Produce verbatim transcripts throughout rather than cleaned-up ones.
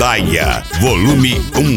Ladaia, volume um.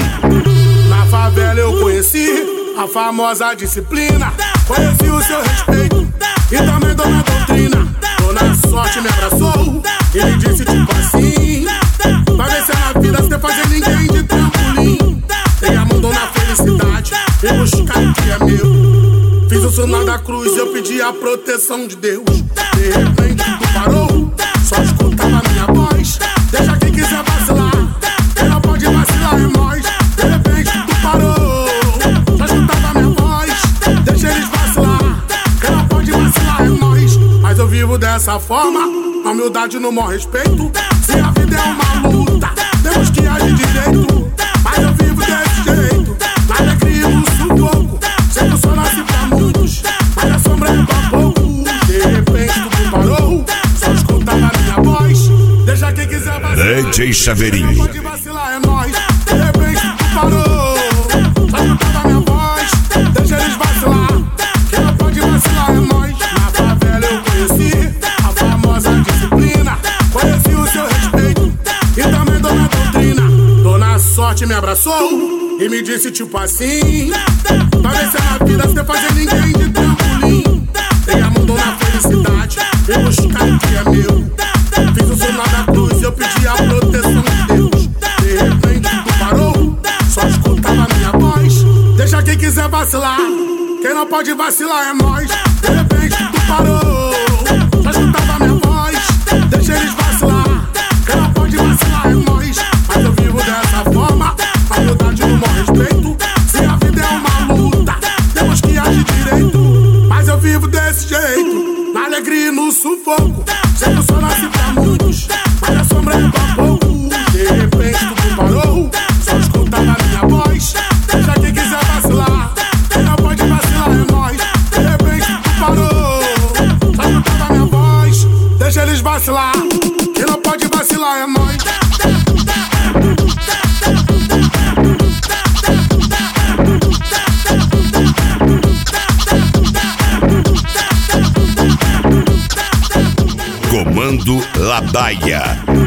Na favela eu conheci a famosa disciplina, conheci o seu respeito e também Dona Doutrina. Dona Sorte me abraçou e me disse tipo assim: vai vencer na vida sem fazer ninguém de trampolim. Tem a mão na felicidade e buscar o que é meu. Fiz o sinal da cruz e eu pedi a proteção de Deus. De repente tudo parou, só escutava minha voz. Deixa quem quiser vacilar, quem não pode vacilar é nós. De repente tudo parou, só escutava minha voz. Deixa eles vacilar, quem não pode vacilar é nós. Mas eu vivo dessa forma, na humildade no maior respeito. Se a vida é uma luta, temos que agir direito. Mas eu vivo desse jeito, na alegria e no sufoco. Sei que eu só nasci pra muitos, mas a sombra é pra pouco. De repente tudo parou, só escutava minha voz. Deixa quem quiser vacilar, D J Chaveirinho. quem pode vacilar é nós. De repente tudo parou, só escutava minha voz. Deixa eles vacilar, quem não pode vacilar é nós. Na favela eu conheci a famosa disciplina, conheci o seu respeito e também Dona Doutrina. Dona Sorte me abraçou e me disse tipo assim: vai vencer na vida sem fazer ninguém de trampolim. Tem a mão na felicidade e buscar o que é meu. Fiz o sinal da cruz e eu pedi a proteção de Deus. De repente tudo parou, só escutava minha voz. Deixa quem quiser vacilar, quem não pode vacilar é nós. De repente tudo parou, só escutava minha voz. Deixa eles vacilar, quem não pode vacilar é nós. Mas eu vivo dessa forma, a humildade no maior respeito. Se a vida é uma luta, temos que agir direito. Mas eu vivo desse jeito, na alegria e no sufoco. Sei que eu só nasci pra muitos, mas a sombra é pra pouco. De repente tudo parou, só escutava minha voz. Deixa quem quiser vacilar, quem não pode vacilar é nós. De repente tudo parou, só escutava minha voz. Deixa eles vacilar, quem não pode vacilar é nós. Comando Ladaia.